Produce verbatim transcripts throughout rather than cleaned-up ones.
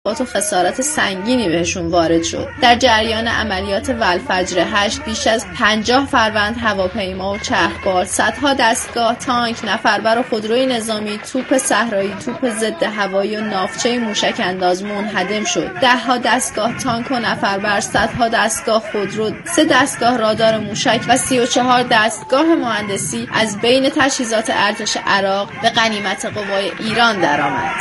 و خسارت سنگینی بهشون وارد شد. در جریان عملیات والفجر هشت بیش از پنجاه فروند هواپیما و چرخبال، صدها دستگاه تانک، نفربر و خودروی نظامی، توپ صحرایی، توپ ضد هوایی و ناوچه موشک انداز منهدم شد. ده ها دستگاه تانک و نفربر، صدها دستگاه خودرو، سه دستگاه رادار موشک و سی و چهار دستگاه مهندسی از بین تجهیزات ارتش عراق به غنیمت قوای ایران درآمد.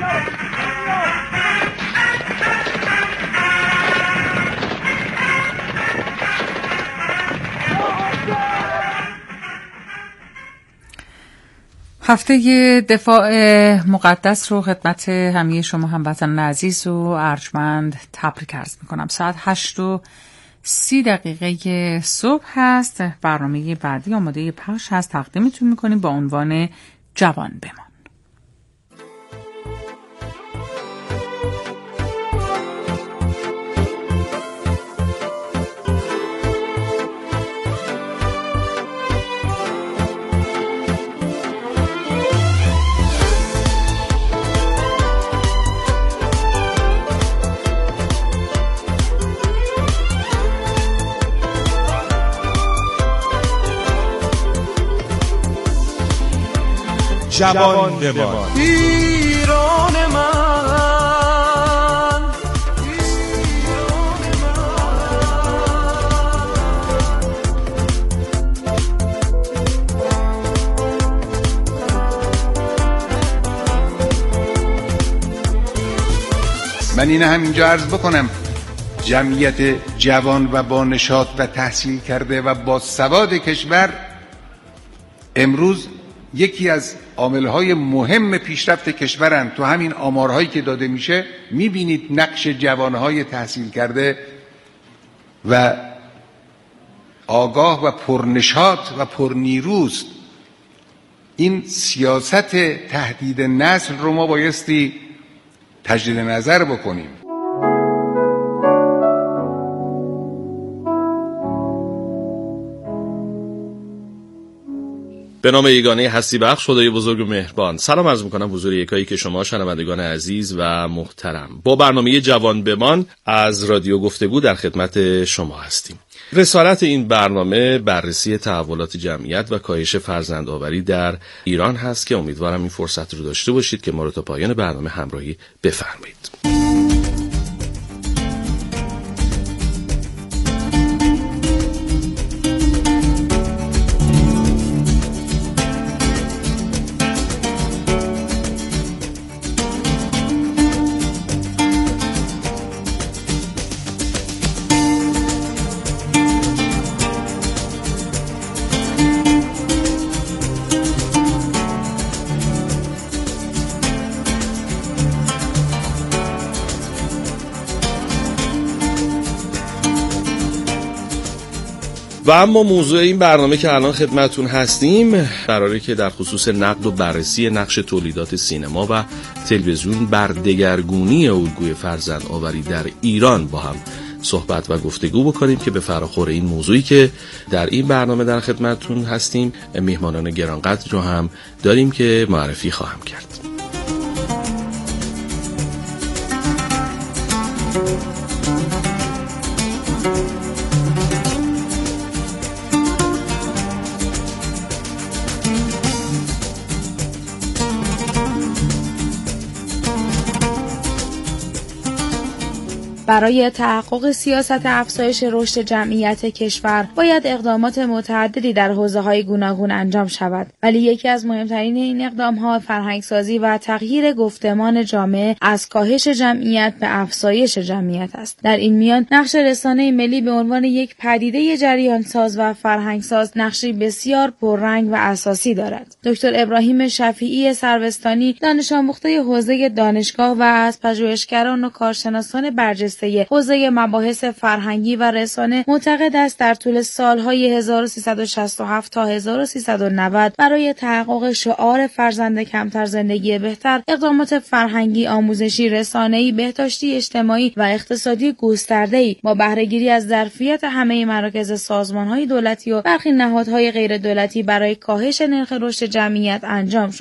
هفته دفاع مقدس رو خدمت همه شما هموطنان عزیز و ارجمند تبریک عرض میکنم. ساعت هشت و سی دقیقه صبح هست. برنامه بعدی آماده پخش هست، تقدیمتون میکنیم با عنوان جوان بمان. جوان بمان. ایران من، من اینه همینجا عرض بکنم جمعیت جوان و با نشاط و تحصیل کرده و با سواد کشور امروز یکی از عاملهای مهم پیشرفت کشورن. تو همین آمارهایی که داده میشه میبینید نقش جوانهای تحصیل کرده و آگاه و پرنشاط و پرنیروست. این سیاست تهدید نسل رو ما بایستی تجدید نظر بکنیم. به نام یگانه هستی بخش، خدای بزرگ و مهربان، سلام عرض میکنم حضور یکایی که شما شنوندگان عزیز و محترم با برنامه جوان بمان از رادیو گفتگو در خدمت شما هستیم. رسالت این برنامه بررسی تحولات جمعیت و کاهش فرزندآوری در ایران هست که امیدوارم این فرصت رو داشته باشید که ما رو تا پایان برنامه همراهی بفرمایید. و اما موضوع این برنامه که الان خدمتون هستیم قراره که در خصوص نقد و بررسی نقش تولیدات سینما و تلویزیون بر دگرگونی الگوی فرزندآوری در ایران با هم صحبت و گفتگو بکنیم که به فراخور این موضوعی که در این برنامه در خدمتون هستیم میهمانان گرانقدر رو هم داریم که معرفی خواهم کرد. برای تحقق سیاست افزایش رشد جمعیت کشور باید اقدامات متعددی در حوزه‌های گوناگون انجام شود، ولی یکی از مهمترین این اقدام‌ها فرهنگسازی و تغییر گفتمان جامعه از کاهش جمعیت به افزایش جمعیت است. در این میان نقش رسانه ملی به عنوان یک پدیده جریان‌ساز و فرهنگساز نقشی بسیار پررنگ و اساسی دارد. دکتر ابراهیم شفیعی سروستانی، دانش آموخته حوزه دانشگاه و از پژوهشگران و کارشناسان برجسته حوزه مباحث فرهنگی و رسانه، معتقد است در طول سالهای هزار و سیصد و شصت و هفت تا هزار و سیصد و نود برای تحقق شعار فرزند کمتر زندگی بهتر، اقدامات فرهنگی، آموزشی، رسانه‌ای، بهداشتی، اجتماعی و اقتصادی گسترده‌ای با بهره‌گیری از ظرفیت همه مراکز سازمان‌های دولتی و برخی نهادهای غیر دولتی برای کاهش نرخ رشد جمعیت انجام شد.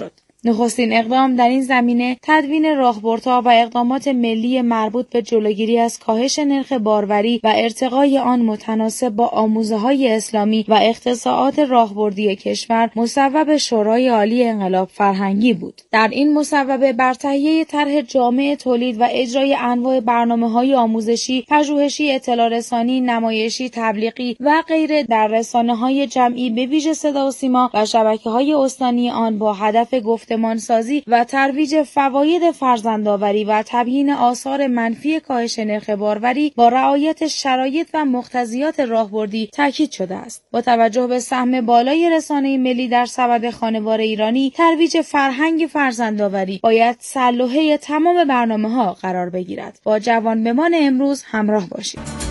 نخستین اقدام در این زمینه تدوین راهبردها و اقدامات ملی مربوط به جلوگیری از کاهش نرخ باروری و ارتقای آن متناسب با آموزه‌های اسلامی و اختصاصات راهبردی کشور مصوب شورای عالی انقلاب فرهنگی بود. در این مصوبه بر تهیه طرح جامع تولید و اجرای انواع برنامه‌های آموزشی، پژوهشی، اطلاع رسانی، نمایشی، تبلیغی و غیره در رسانه‌های جمعی به ویژه صدا و سیما و شبکه‌های استانی آن با هدف گفتمانسازی و ترویج فواید فرزندآوری و تبیین آثار منفی کاهش نرخ باروری با رعایت شرایط و مقتضیات راهبردی تاکید شده است. با توجه به سهم بالای رسانه ملی در سبد خانوار ایرانی، ترویج فرهنگ فرزندآوری باید سلوحه تمام برنامه‌ها قرار بگیرد. با جوانبمان امروز همراه باشید.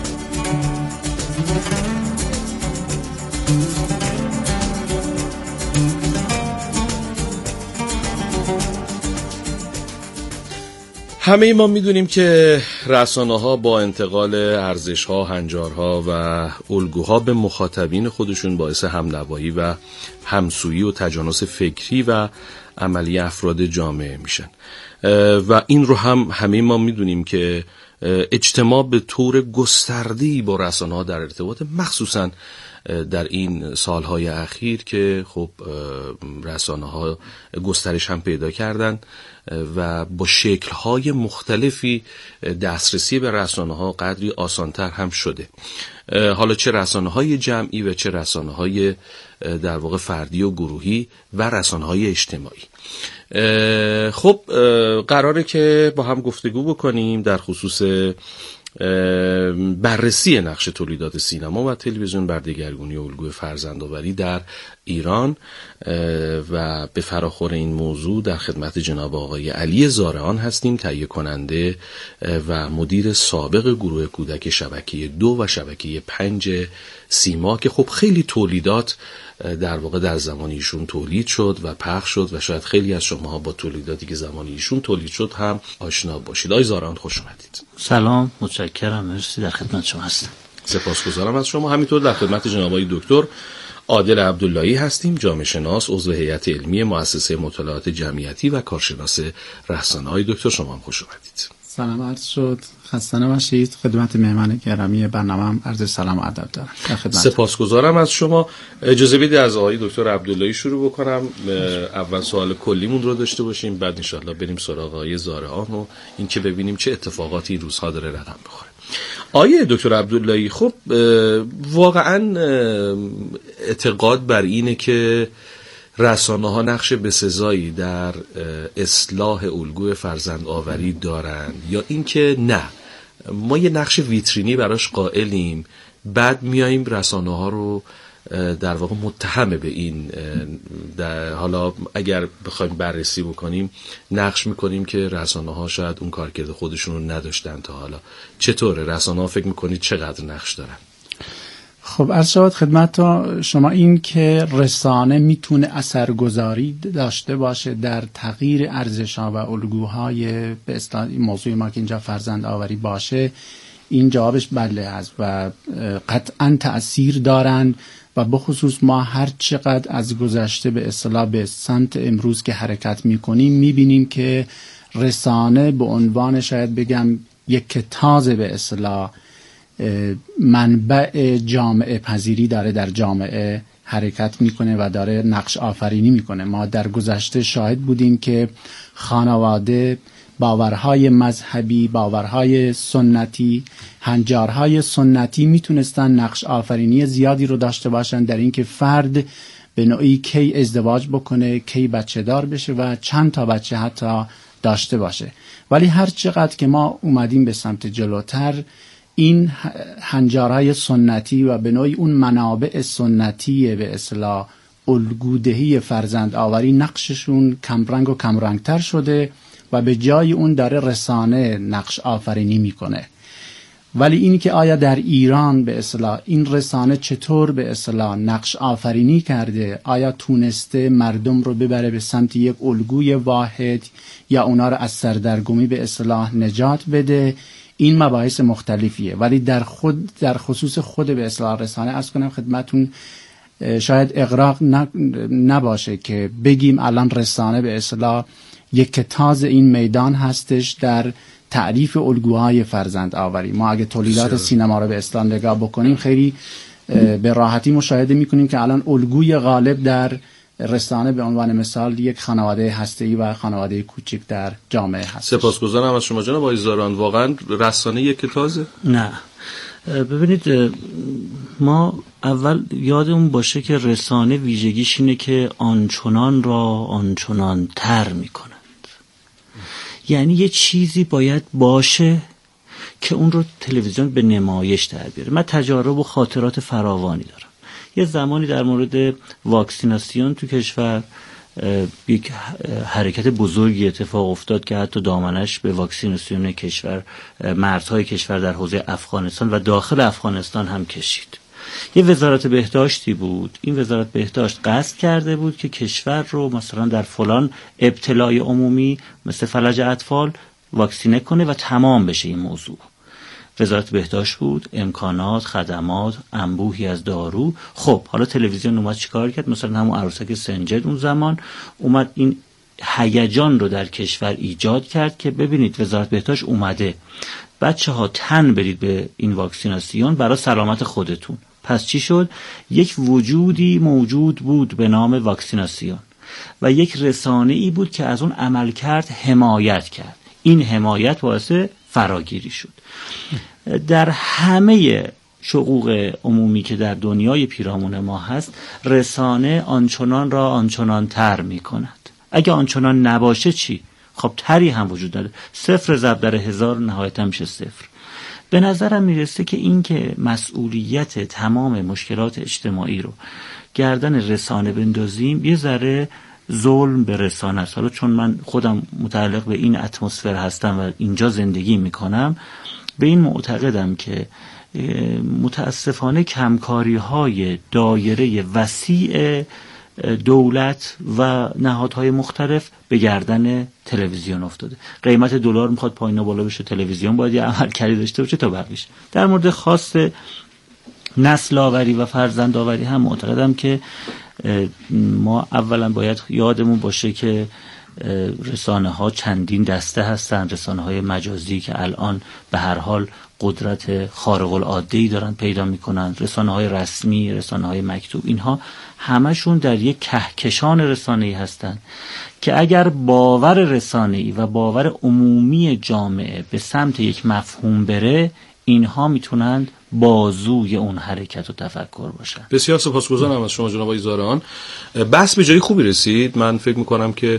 همه ما میدونیم که رسانه‌ها با انتقال ارزش‌ها، هنجارها و الگوها به مخاطبین خودشون باعث همنوایی و همسویی و تجانس فکری و عملی افراد جامعه میشن و این رو هم همه ما میدونیم که اجتماع به طور گسترده‌ای با رسانه‌ها در ارتباط، مخصوصاً در این سالهای اخیر که خب رسانه‌ها گسترش هم پیدا کردن و با شکل‌های مختلفی دسترسی به رسانه‌ها قدری آسان‌تر هم شده. حالا چه رسانه‌های جمعی و چه رسانه‌های در واقع فردی و گروهی و رسانه‌های اجتماعی. خب قراره که با هم گفتگو بکنیم در خصوص بررسی نقش تولیدات سینما و تلویزیون بر دگرگونی الگوی فرزندآوری در ایران و به فراخور این موضوع در خدمت جناب آقای علی زارعان هستیم، تهیه کننده و مدیر سابق گروه کودک شبکه دو و شبکه پنج سیما که خب خیلی تولیدات در واقع در زمان ایشون تولید شد و پخش شد و شاید خیلی از شماها با تولیداتی که زمان ایشون تولید شد هم آشنا باشید. آقای زارعان خوش اومدید. سلام، متشکرم، مرسی، در خدمت شما هستم. سپاسگزارم از شما. همینطور در خدمت جناب آقای دکتر عادل عبداللهی هستیم، جامعه شناس، عضو هیئت علمی مؤسسه مطالعات جمعیتی و کارشناس رسانه. های دکتر شما هم خوش اومدید. سلام عرض شد، خسته نباشید. خدمت مهمان گرامی برنامه هم عرض سلام و ادب دارم. سپاسگزارم از شما. اجازه بدید از آقای دکتر عبداللهی شروع بکنم. اول سوال کلیمون رو داشته باشیم، بعد ان شاءالله بریم سراغ آقای زارعان و این که ببینیم چه اتفاقاتی این روزها داره رقم بخوره. آقای دکتر عبداللهی، خب واقعا اعتقاد بر اینه که رسانه ها نقش بسزایی در اصلاح الگوی فرزند آوری دارند یا اینکه نه ما یه نقش ویترینی براش قائلیم، بعد میاییم رسانه ها رو در واقع متهم به این در حالا اگر بخوایم بررسی بکنیم نقش میکنیم که رسانه ها شاید اون کارکرد خودشون رو نداشتن تا حالا. چطوره رسانه ها فکر میکنید چقدر نقش دارن؟ خب عرض شد خدمت شما این که رسانه میتونه اثرگذاری داشته باشه در تغییر ارزش‌ها و الگوهای به اصطلاح موضوع ما که اینجا فرزند آوری باشه، این جوابش بله است و قطعا تأثیر دارند و بخصوص ما هر چقدر از گذشته به اصطلاح به سمت امروز که حرکت میکنیم میبینیم که رسانه به عنوان شاید بگم یک کتاز به اصطلاح منبع جامعه پذیری داره در جامعه حرکت میکنه و داره نقش آفرینی میکنه. ما در گذشته شاهد بودیم که خانواده باورهای مذهبی، باورهای سنتی، هنجارهای سنتی میتونستن نقش آفرینی زیادی رو داشته باشن در اینکه فرد به نوعی کی ازدواج بکنه، کی بچه دار بشه و چند تا بچه حتی داشته باشه. ولی هر چقدر که ما اومدیم به سمت جلوتر، این هنجارهای سنتی و به نوعی اون منابع سنتی به اصطلاح الگودهی فرزند آوری نقششون کمرنگ و کمرنگتر شده و به جای اون داره رسانه نقش آفرینی میکنه. ولی این که آیا در ایران به اصطلاح این رسانه چطور به اصطلاح نقش آفرینی کرده، آیا تونسته مردم رو ببره به سمت یک الگوی واحد یا اونا رو از سردرگمی به اصطلاح نجات بده، این مباحث مختلفیه. ولی در خود در خصوص خود به اصطلاح رسانه عرض کنم خدمتون شاید اغراق نباشه که بگیم الان رسانه به اصطلاح یک تاز این میدان هستش در تعریف الگوهای فرزند آوری. ما اگه تولیدات سینما رو به اصطلاح نگاه بکنیم خیلی به راحتی مشاهده میکنیم که الان الگوی غالب در رسانه به عنوان مثال یک خانواده هسته‌ای و خانواده کوچک در جامعه هست. سپاسگزارم از شما جناب آقای زاران. واقعا رسانه یک تازه؟ نه، ببینید ما اول یادمون باشه که رسانه ویژگیش اینه که آنچنان را آنچنان تر میکنند. یعنی یه چیزی باید باشه که اون رو تلویزیون به نمایش در بیاره. من تجارب و خاطرات فراوانی دارم. یه زمانی در مورد واکسیناسیون تو کشور یک حرکت بزرگی اتفاق افتاد که حتی دامنش به واکسیناسیون کشور، مرزهای کشور در حوزه افغانستان و داخل افغانستان هم کشید. یه وزارت بهداشتی بود، این وزارت بهداشت قصد کرده بود که کشور رو مثلا در فلان ابتلای عمومی مثل فلج اطفال واکسینه کنه و تمام بشه این موضوع. وزارت بهداشت بود، امکانات، خدمات، انبوهی از دارو. خب حالا تلویزیون اومد چیکار کرد؟ مثلا همون عروسک سنجد اون زمان اومد این هیجان رو در کشور ایجاد کرد که ببینید وزارت بهداشت اومده، بچه ها تن برید به این واکسیناسیون برای سلامت خودتون. پس چی شد؟ یک وجودی موجود بود به نام واکسیناسیون و یک رسانه ای بود که از اون عملکرد حمایت کرد. این حمایت باعث فراگیری شد. در همه شقوق عمومی که در دنیای پیرامون ما هست، رسانه آنچنان را آنچنان تر می کند. اگه آنچنان نباشه چی؟ خب تری هم وجود داره. صفر ضرب در هزار نهایتا میشه صفر. به نظرم میرسه که این که مسئولیت تمام مشکلات اجتماعی رو گردن رسانه بندازیم یه ذره ظلم به رسانه است. حالا چون من خودم متعلق به این اتمسفر هستم و اینجا زندگی میکنم، به این معتقدم که متاسفانه کمکاری های دایره وسیع دولت و نهادهای مختلف به گردن تلویزیون افتاده. قیمت دلار میخواد پایین و بالا بشه، تلویزیون باید یه عملکردی داشته باشه تا بقیش. در مورد خاص نسل آوری و فرزند آوری هم معتقدم که ما اولا باید یادمون باشه که رسانه ها چندین دسته هستن. رسانه های مجازی که الان به هر حال قدرت خارق العاده‌ای دارن پیدا میکنن، رسانه های رسمی، رسانه های مکتوب، اینها همشون در یک کهکشان رسانه‌ای هستن که اگر باور رسانه‌ای و باور عمومی جامعه به سمت یک مفهوم بره، اینها میتونند بازوی اون حرکت و تفکر باشن. بسیار سپاسگزارم از شما جناب آقای زارعان. بحث به جای خوبی رسید. من فکر میکنم که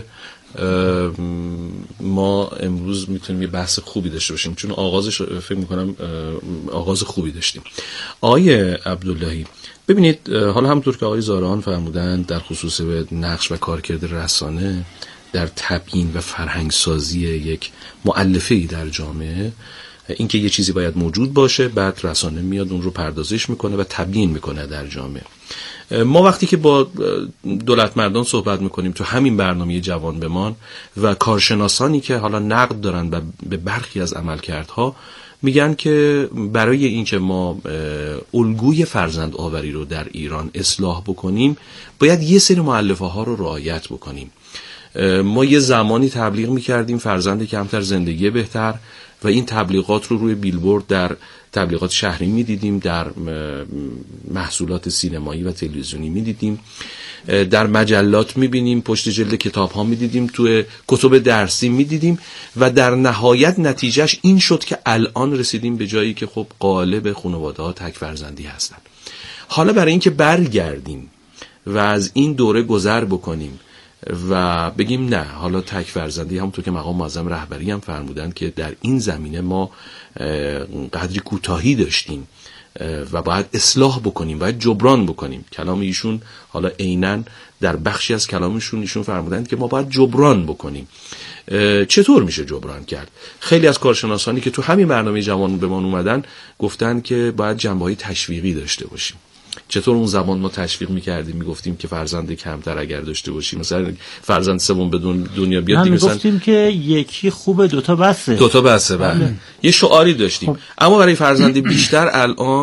ما امروز میتونیم یه بحث خوبی داشته باشیم، چون آغازش فکر میکنم آغاز خوبی داشتیم. آقای عبداللهی، ببینید حالا همونطور که آقای زارعان فرمودن در خصوص به نقش و کارکرد رسانه در تبیین و فرهنگسازی یک مؤلفه‌ای در جامعه، اینکه یه چیزی باید موجود باشه، بعد رسانه میاد اون رو پردازش میکنه و تبیین میکنه در جامعه. ما وقتی که با دولت مردان صحبت میکنیم تو همین برنامه جوان بمان و کارشناسانی که حالا نقد دارن به برخی از عملکردها، میگن که برای اینکه ما الگوی فرزند آوری رو در ایران اصلاح بکنیم باید یه سری مؤلفه ها رو رعایت بکنیم. ما یه زمانی تبلیغ میکردیم فرزند کمتر زندگی بهتر و این تبلیغات رو روی بیلبورد در تبلیغات شهری میدیدیم، در محصولات سینمایی و تلویزیونی میدیدیم، در مجلات میبینیم، پشت جلد کتاب ها میدیدیم، توی کتب درسی میدیدیم و در نهایت نتیجهش این شد که الان رسیدیم به جایی که خب غالب خانواده ها تک فرزندی هستن. حالا برای اینکه برگردیم و از این دوره گذر بکنیم و بگیم نه، حالا تک فرزندی، همونطور که مقام معظم رهبری هم فرمودن که در این زمینه ما قدری کوتاهی داشتیم و باید اصلاح بکنیم، باید جبران بکنیم. کلام ایشون حالا عیناً در بخشی از کلامشون ایشون فرمودن که ما باید جبران بکنیم. چطور میشه جبران کرد؟ خیلی از کارشناسانی که تو همین برنامه جوان به ما اومدن گفتن که باید جنبه‌های تشویقی داشته باشیم. چطور اون زمان ما تشویق میکردیم، میگفتیم که فرزند کمتر اگر داشته باشیم، مثلا فرزند سوم به دنیا بیاد دیگه، مثلا میگفتیم که یکی خوبه دوتا بسه، دوتا بسه. بله، یه شعاری داشتیم. خب. اما برای فرزند بیشتر الان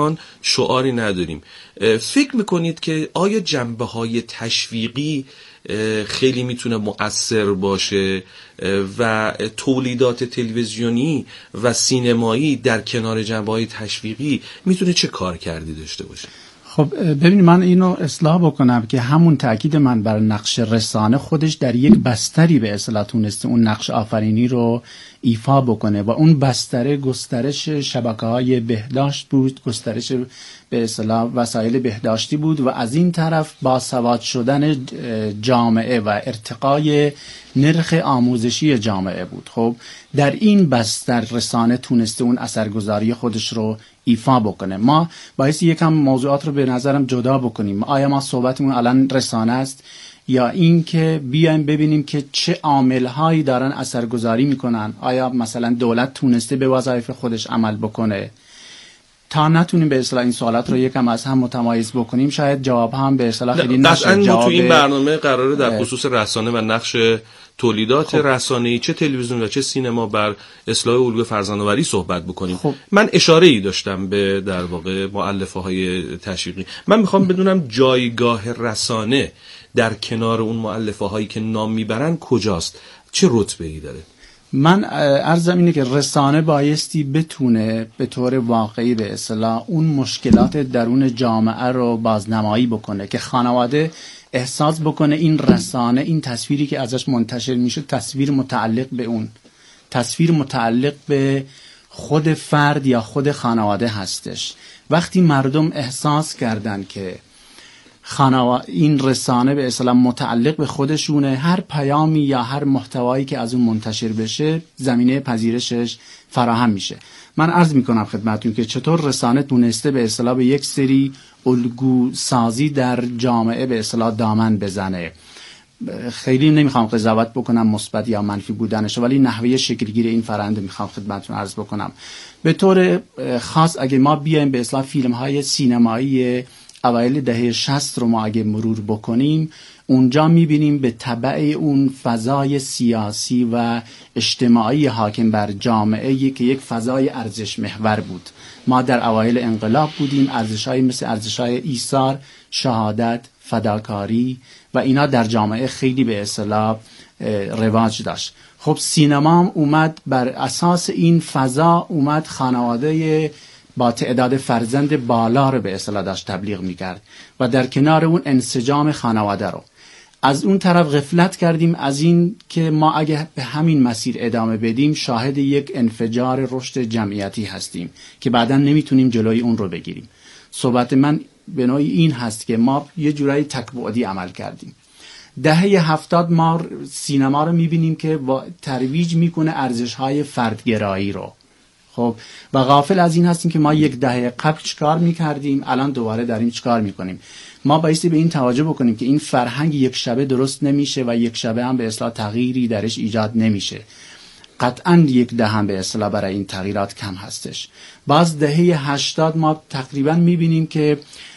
شعاری نداریم. فکر میکنید که آیا جنبه های تشویقی خیلی میتونه مؤثر باشه و تولیدات تلویزیونی و سینمایی در کنار جنبه های تشویقی میتونه چه کار کردی داشته باشه؟ خب ببینید، من اینو اصلاح بکنم که همون تاکید من بر نقش رسانه خودش در یک بستری به اصطلاح تونسته اون نقش آفرینی رو ایفا بکنه و اون بستره گسترش شبکه‌های بهداشت بود، گسترش به اصطلاح وسایل بهداشتی بود و از این طرف باسواد شدن جامعه و ارتقای نرخ آموزشی جامعه بود. خب در این بستر رسانه تونسته اون اثرگذاری خودش رو ایفا بکنه. ما باعث یکم موضوعات رو به نظرم جدا بکنیم. آیا ما صحبتمون الان رسانه است یا این که بیایم ببینیم که چه عامل‌هایی دارن اثرگذاری میکنن؟ آیا مثلا دولت تونسته به وظایف خودش عمل بکنه؟ تا نتونیم به اصطلاح این سوالات رو یکم از هم متمایز بکنیم، شاید جواب هم به اصطلاح خیلی نشه. قطعاً ما تو این برنامه قراره در خصوص رسانه و نقش تولیدات خب. رسانه‌ای چه تلویزیون و چه سینما بر اصلاح الگوی فرزندآوری صحبت بکنیم. خب. من اشاره‌ای داشتم به در واقع مؤلفه‌های تشویقی. من میخوام بدونم جایگاه رسانه در کنار اون مؤلفه‌هایی که نام میبرن کجاست؟ چه رتبه‌ای داره؟ من عرضم اینه که رسانه بایستی بتونه به طور واقعی به اصطلاح اون مشکلات درون جامعه رو بازنمایی بکنه که خانواده احساس بکنه این رسانه، این تصویری که ازش منتشر میشه تصویر متعلق به اون، تصویر متعلق به خود فرد یا خود خانواده هستش. وقتی مردم احساس کردن که خانواده این رسانه به اصطلاح متعلق به خودشونه، هر پیامی یا هر محتوایی که از اون منتشر بشه زمینه پذیرشش فراهم میشه. من عرض میکنم خدمتتون که چطور رسانه تونسته به اصطلاح به یک سری الگو سازی در جامعه به اصطلاح دامن بزنه. خیلی نمیخوام قضاوت بکنم مثبت یا منفی بودنش، ولی نحوه شکلگیری این فرآیند میخوام خدمتتون عرض بکنم. به طور خاص اگه ما بیایم به اصطلاح فیلم های سینمایی اوایل دهه شصت رو ما اگه مرور بکنیم، اونجا میبینیم به تبع اون فضای سیاسی و اجتماعی حاکم بر جامعه که یک فضای ارزش محور بود. ما در اوایل انقلاب بودیم، ارزش‌های مثل ارزش‌های ایثار، شهادت، فداکاری و اینا در جامعه خیلی به اصطلاح رواج داشت. خب سینما هم اومد بر اساس این فضا، اومد خانواده با تعداد فرزند بالا رو به اصطلاح داشت تبلیغ میکرد و در کنار اون انسجام خانواده رو. از اون طرف غفلت کردیم از این که ما اگه به همین مسیر ادامه بدیم شاهد یک انفجار رشد جمعیتی هستیم که بعداً نمیتونیم جلوی اون رو بگیریم. صحبت من به نوعی این هست که ما یه جورایی تکبعدی عمل کردیم. دهه هفتاد ما سینما رو میبینیم که ترویج میکنه ارزش‌های فردگرایی رو. خب و غافل از این هستیم که ما یک دهه قبل چیکار میکردیم، الان دوباره داریم چیکار میکنیم. ما بایستی به این توجه بکنیم که این فرهنگ یک شبه درست نمیشه و یک شبه هم به اصطلاح تغییری درش ایجاد نمیشه. قطعاً یک دهه هم به اصطلاح برای این تغییرات کم هستش. باز دهه هشتاد ما تقریبا میبینیم که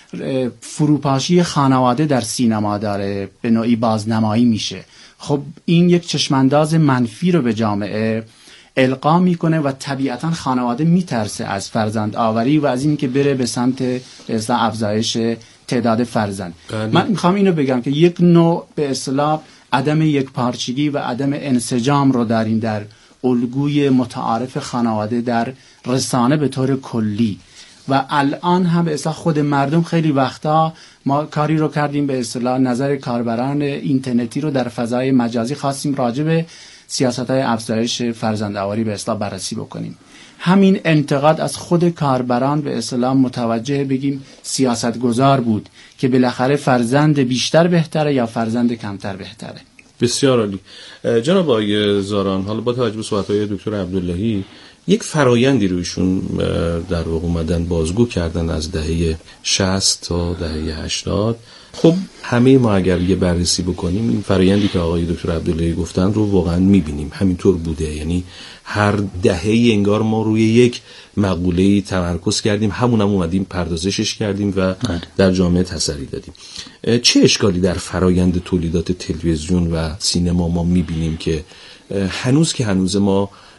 فروپاشی خانواده در سینما داره به نوعی بازنمایی میشه. خب این یک چشمانداز منفی رو به جامعه القا میکنه و طبیعتا خانواده میترسه از فرزند آوری و از این که بره به سمت به اصطلاح افزایش تعداد فرزند. بله. من میخوام اینو بگم که یک نوع به اصطلاح عدم یک پارچگی و عدم انسجام رو داریم در الگوی متعارف خانواده در رسانه به طور کلی و الان هم به اصطلاح خود مردم خیلی وقتا ما کاری رو کردیم به اصطلاح نظر کاربران اینترنتی رو در فضای مجازی خواستیم راجع به سیاست‌های افزایش فرزندآوری به اصطلاح بررسی بکنیم. همین انتقاد از خود کاربران به اصطلاح متوجه بگیم سیاستگزار بود که بالاخره فرزند بیشتر بهتره یا فرزند کمتر بهتره. بسیار عالی. جناب آقای زاران، حالا با توجه به صحبت‌های دکتر عبداللهی یک فرایندی رو ایشون در واقع اومدن بازگو کردن از دهه شصت تا دهه هشتاد. خب همه ما اگر یه بررسی بکنیم این فرایندی که آقای دکتر عبداللهی گفتن رو واقعا میبینیم همینطور بوده. یعنی هر دهه انگار ما روی یک مقوله‌ای تمرکز کردیم، همونم اومدیم پردازشش کردیم و در جامعه تسری دادیم. چه اشکالی در فرایند تولیدات تلویزیون و سینما ما میبینیم که هنوز که هنوز ما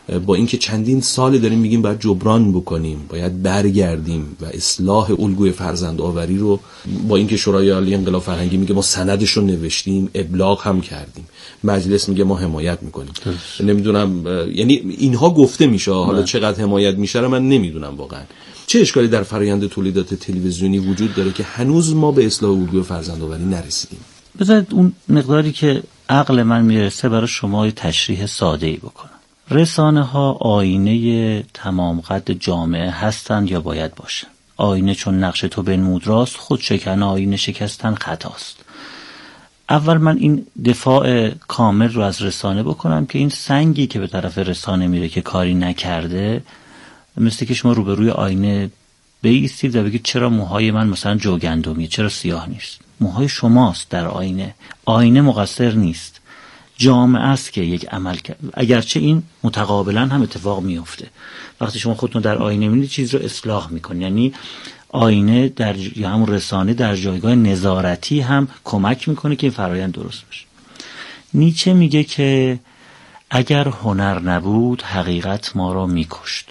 با اینکه چندین سال داریم میگیم باید جبران بکنیم، باید برگردیم و اصلاح الگوی فرزند آوری رو، با اینکه شورای عالی انقلاب فرهنگی میگه ما سندش رو نوشتیم، ابلاغ هم کردیم، مجلس میگه ما حمایت میکنیم، نمیدونم یعنی اینها گفته میشه، حالا چقدر حمایت میشه رو من نمیدونم واقعا. چه اشکالی در فرآیند تولیدات تلویزیونی وجود داره که هنوز ما به اصلاح الگوی فرزند آوری نرسیدیم؟ بذارید اون مقداری که عقل من میرسه برای شما تشریح ساده‌ای بکنم. رسانه ها آینه تمام قد جامعه هستند یا باید باشن. آینه چون نقش تو بنمود راست، خود شکن آینه شکستن خطاست. اول من این دفاع کامل رو از رسانه بکنم که این سنگی که به طرف رسانه میره که کاری نکرده، مثل که شما روبروی آینه بایستید و بگید چرا موهای من مثلا جوگندمیه، چرا سیاه نیست؟ موهای شماست در آینه. آینه مقصر نیست، جامعه است که یک عمل کرد، اگرچه این متقابلا هم اتفاق میفته. وقتی شما خودتون در آینه میبینید چیز رو اصلاح میکنید، یعنی آینه در ج... یا همون رسانه در جایگاه نظارتی هم کمک میکنه که این فرایند درست بشه. نیچه میگه که اگر هنر نبود حقیقت ما را میکشت.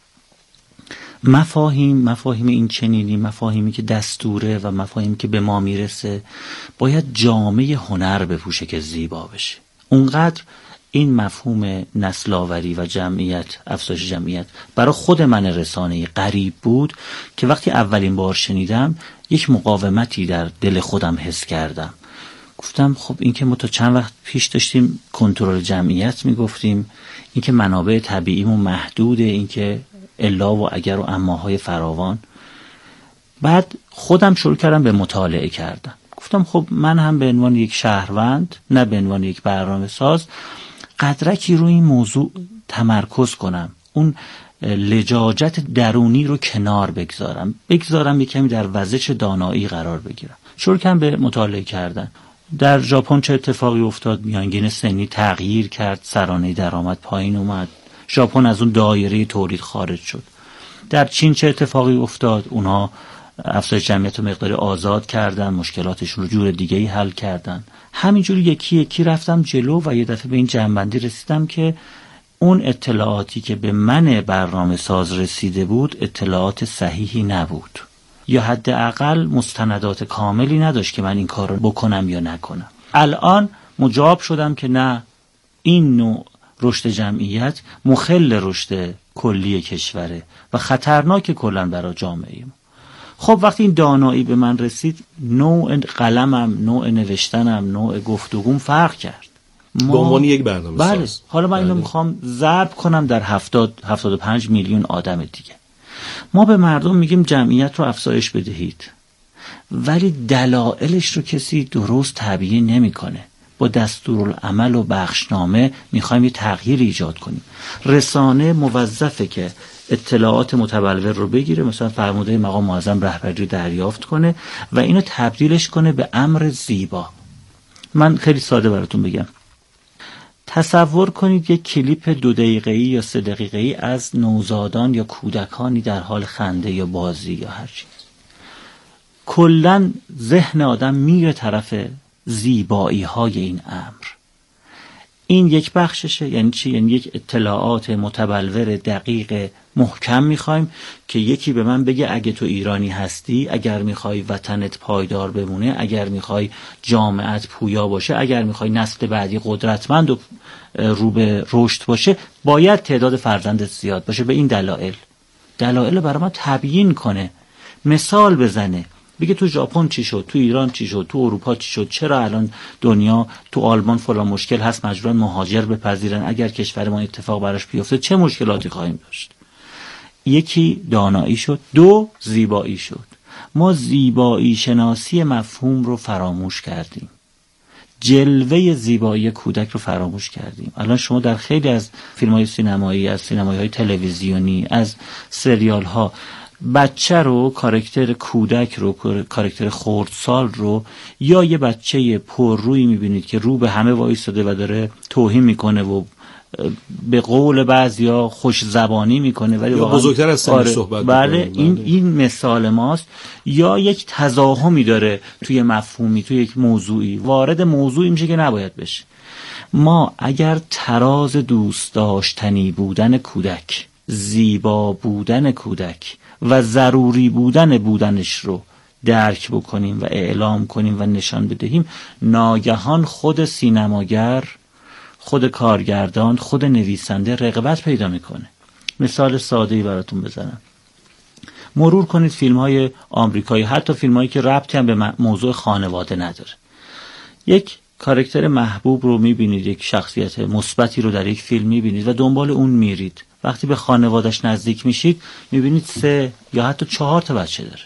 مفاهیم مفاهیم این چنینی، مفاهیمی که دستوره و مفاهیمی که به ما میرسه باید جامعه هنر بپوشه که زیبا بشه. اونقدر این مفهوم نسل‌آوری و جمعیت، افزایش جمعیت برای خود من رسانه‌ای غریب بود که وقتی اولین بار شنیدم یک مقاومتی در دل خودم حس کردم. گفتم خب این که ما تا چند وقت پیش داشتیم کنترل جمعیت میگفتیم، این که منابع طبیعیمون محدوده، این که الا و اگر و اماهای فراوان. بعد خودم شروع کردم به مطالعه کردن. گفتم خب من هم به عنوان یک شهروند، نه به عنوان یک برنامه ساز، قدرکی روی این موضوع تمرکز کنم، اون لجاجت درونی رو کنار بگذارم بگذارم یک کمی در وزش دانایی قرار بگیرم. شروع کردم به مطالعه کردن. در ژاپن چه اتفاقی افتاد؟ میانگین سنی تغییر کرد، سرانه درآمد پایین اومد، ژاپن از اون دایره تولید خارج شد. در چین چه اتفاقی افتاد؟ اونها افزایش جمعیت رو مقداری آزاد کردن، مشکلاتشون رو جور دیگه‌ای حل کردن. همینجوری یکی یکی رفتم جلو و یه دفعه به این جنبندی رسیدم که اون اطلاعاتی که به من برنامه ساز رسیده بود اطلاعات صحیحی نبود، یا حداقل مستندات کاملی نداشت که من این کار رو بکنم یا نکنم. الان مجاب شدم که نه، این نوع رشد جمعیت مخل رشد کلی کشوره و خطرناک کلا برای جامعه ما. خب وقتی این دانایی به من رسید، نوع قلمم، نوع نوشتنم، نوع گفتگوم فرق کرد. به عنوان یک برنامه بله. ساز. حالا من اینو میخوام ضرب کنم در هفتاد هفتاد و پنج میلیون آدم دیگه. ما به مردم میگیم جمعیت رو افزایش بدهید، ولی دلایلش رو کسی درست تبیین نمیکنه. با دستورالعمل و بخشنامه میخوایم یه تغییر ایجاد کنیم. رسانه موظفه که اطلاعات متبلور رو بگیره، مثلا فرموده مقام معظم رهبری دریافت کنه و اینو تبدیلش کنه به امر زیبا. من خیلی ساده براتون بگم. تصور کنید یک کلیپ دو دقیقه‌ای یا سه دقیقه‌ای از نوزادان یا کودکانی در حال خنده یا بازی یا هر چیز. کلاً ذهن آدم میره طرف زیبایی های این امر. این یک بخششه. یعنی چی؟ یعنی یک اطلاعات متبلور دقیق محکم میخوایم که یکی به من بگه اگه تو ایرانی هستی، اگر میخوای وطنت پایدار بمونه، اگر میخوای جامعت پویا باشه، اگر میخوای نسل بعدی قدرتمند و رو به رشد باشه، باید تعداد فرزندت زیاد باشه. به این دلایل دلایل برای ما تبیین کنه، مثال بزنه، بگه تو ژاپن چی شد، تو ایران چی شد، تو اروپا چی شد، چرا الان دنیا، تو آلمان فلان مشکل هست مجبورن مهاجر بپذیرن، اگر کشور ما اتفاق براش بیفته چه مشکلاتی خواهیم داشت. یکی دانایی شد، دو زیبایی شد. ما زیبایی شناسی مفهوم رو فراموش کردیم، جلوه زیبایی کودک رو فراموش کردیم. الان شما در خیلی از فیلم‌های سینمایی، از سینمایی‌های تلویزیونی، از سریال‌ها، بچه رو، کاراکتر کودک رو، کاراکتر خردسال رو، یا یه بچه پررویی میبینید که رو به همه وایساده و داره توهین میکنه و به قول بعضیا خوش زبانی میکنه، ولی واقعا بزرگتر از سنش صحبت میکنه. بله، این این مثال ماست. یا یک تضاهمی داره توی مفهومی، توی یک موضوعی، وارد موضوعی میشه که نباید بشه. ما اگر تراز دوست داشتنی بودن کودک، زیبا بودن کودک و ضروری بودن بودنش رو درک بکنیم و اعلام کنیم و نشان بدهیم، ناگهان خود سینماگر، خود کارگردان، خود نویسنده رغبت پیدا میکنه. مثال ساده‌ای براتون بزنم. مرور کنید فیلم های آمریکایی، حتی فیلم هایی که ربطی هم به موضوع خانواده نداره. یک کاراکتر محبوب رو میبینید، یک شخصیت مثبتی رو در یک فیلم میبینید و دنبال اون میرید. وقتی به خانواده‌اش نزدیک میشید میبینید سه یا حتی چهار تا بچه داره.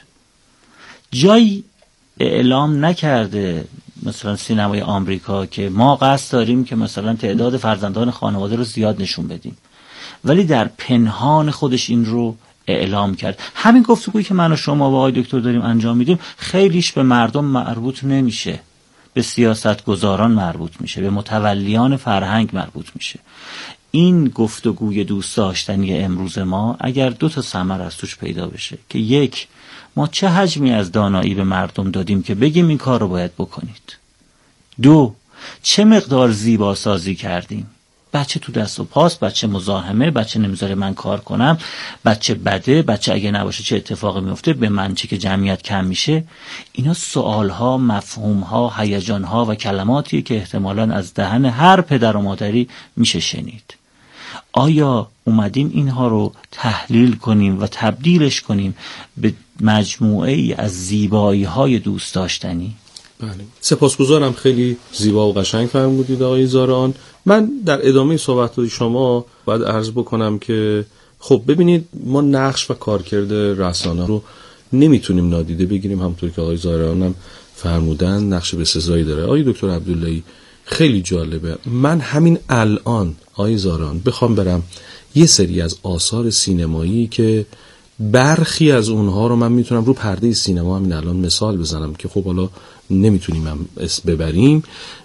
جایی اعلام نکرده مثلا سینمای آمریکا که ما قصد داریم که مثلا تعداد فرزندان خانواده رو زیاد نشون بدیم، ولی در پنهان خودش این رو اعلام کرد. همین گفتگویی که من و شما با آقای دکتر داریم انجام میدیم خیلیش به مردم مربوط نمیشه، به سیاستگزاران مربوط میشه، به متولیان فرهنگ مربوط میشه. این گفتگوی دوست داشتنی امروز ما اگر دو تا ثمر از توش پیدا بشه که یک، ما چه حجمی از دانایی به مردم دادیم که بگیم این کار رو باید بکنید، دو، چه مقدار زیبا سازی کردیم. بچه تو دست و پاست، بچه مزاحمه، بچه نمیذاره من کار کنم، بچه بده، بچه اگه نباشه چه اتفاقی میفته، به من چه که جمعیت کم میشه. اینا سوالها، مفهومها، هیجانها و کلماتیه که احتمالاً از دهن هر پدر و مادری میشه شنید. آیا اومدیم اینها رو تحلیل کنیم و تبدیلش کنیم به مجموعه ای از زیبایی های دوست داشتنی؟ بله، سپاسگزارم. خیلی زیبا و قشنگ فرمودید آقای زارعان. من در ادامه صحبت شما باید عرض بکنم که خب ببینید، ما نقش و کارکرد رسانه رو نمیتونیم نادیده بگیریم. همونطور که آقای زارعان هم فرمودن نقش بسزایی داره. آقای دکتر عبداللهی خیلی جالبه، من همین الان آقای زارعان بخوام برم یه سری از آثار سینمایی که برخی از اونها رو من میتونم رو پرده سینما همین الان مثال بزنم که خب حالا نمیتونیم هم اسم ببریم.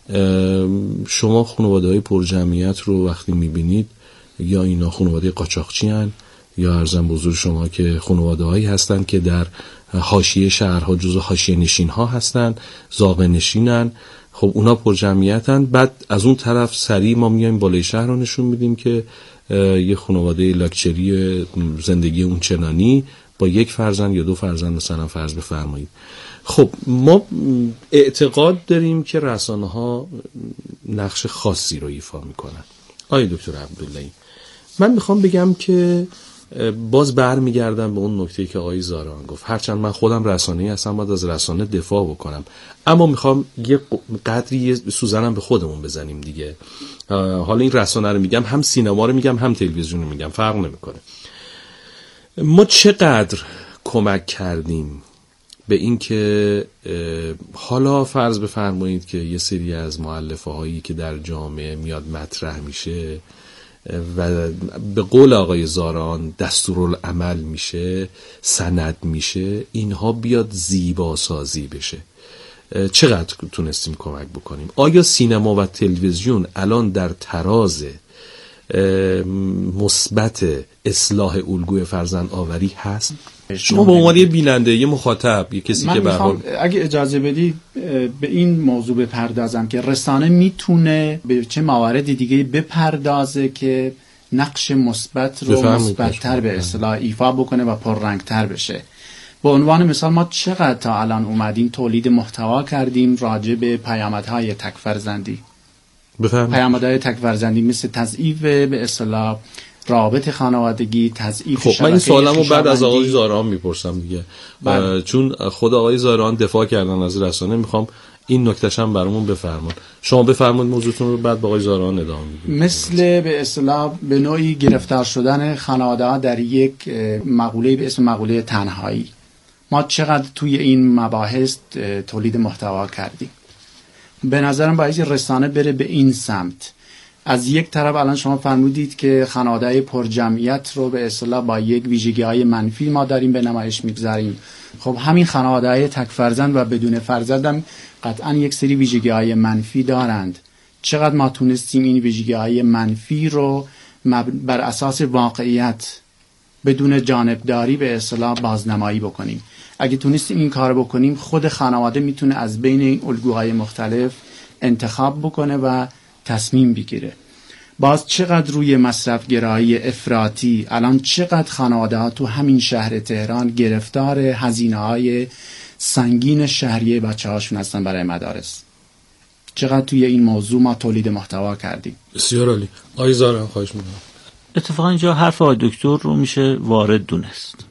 شما خانواده های پر جمعیت رو وقتی میبینید، یا اینا خانواده قاچاقچی هن، یا عرضم بزرگ شما که خانواده هایی هستن که در حاشیه شهرها جزو حاشیه نشین ها هستن، زاغه نشینن، خب اونا پر جمعیتن. بعد از اون طرف سریع ما میایم بالای شهر رو نشون میدیم که یه خانواده لاکچری زندگی اون چنانی با یک فرزند یا دو فرزند مثلا فرض بفرمایید. خب ما اعتقاد داریم که رسانه ها نقش خاصی رو ایفا میکنن. آقای دکتر عبداللهی، من میخوام بگم که باز برمیگردم به اون نکته که آقای زارعان گفت. هرچند من خودم رسانه‌ای هستم، باید از رسانه دفاع بکنم، اما میخوام یه قدری سوزنم به خودمون بزنیم دیگه. حالا این رسانه رو میگم، هم سینما رو میگم، هم تلویزیون رو میگم، فرق نمیکنه. ما چقدر کمک کردیم به این که حالا فرض بفرمایید که یه سری از مؤلفه هایی که در جامعه میاد مطرح میشه و به قول آقای زارعان دستورالعمل میشه، سند میشه، اینها بیاد زیبا سازی بشه. چقدر تونستیم کمک بکنیم؟ آیا سینما و تلویزیون الان در تراز مثبت اصلاح الگوی فرزند آوری هست؟ شما به عنوان یه بیننده، یه مخاطب، یه کسی که به حال، اگه اجازه بدی به این موضوع بپردازم که رسانه میتونه به چه موارد دیگه بپردازه که نقش مثبت رو مثبت‌تر به اصطلاح ایفا بکنه و پررنگ‌تر بشه. به عنوان مثال ما چقدر تا الان اومدیم تولید محتوا کردیم راجع به پیامدهای تک فرزندی. پیامدهای تک فرزندی مثل تضعیف به اصطلاح رابط خانوادگی، تضعیف خب من این سوالمو بعد از آقای زارعان میپرسم دیگه. چون خود آقای زارعان دفاع کردن از رسانه، میخوام این نکتهش هم برامون بفرمون. شما بفرمایید موضوعتون رو، بعد با آقای زارعان ادامه میدیم. مثل به اصطلاح به نوعی گرفتار شدن خانواده‌ها در یک مقوله به اسم مقوله تنهایی. ما چقدر توی این مباحث تولید محتوا کردیم. به نظرم باید رسانه بره به این سمت. از یک طرف الان شما فرمودید که خانواده پر جمعیت رو به اصطلاح با یک ویژگی‌های منفی ما داریم به نمایش میگذاریم. خب همین خانواده تک فرزند و بدون فرزند هم قطعا یک سری ویژگی‌های منفی دارند. چقدر ما تونستیم این ویژگی‌های منفی رو بر اساس واقعیت بدون جانبداری به اصطلاح بازنمایی بکنیم. اگه تونستیم این کار بکنیم، خود خانواده میتونه از بین این الگوهای مختلف انتخاب بکنه و تصمیم بگیره. باز چقدر روی مصرف گرایی افراطی، الان چقدر خانواده ها تو همین شهر تهران گرفتار هزینه های سنگین شهریه بچه هاشون هستن برای مدارس. چقدر توی این موضوع ما تولید محتوا کردیم. بسیار عالی. آقای زارعیان خواهش می‌کنم. اتفاقا اینجا حرف آقای دکتر رو میشه وارد دونست.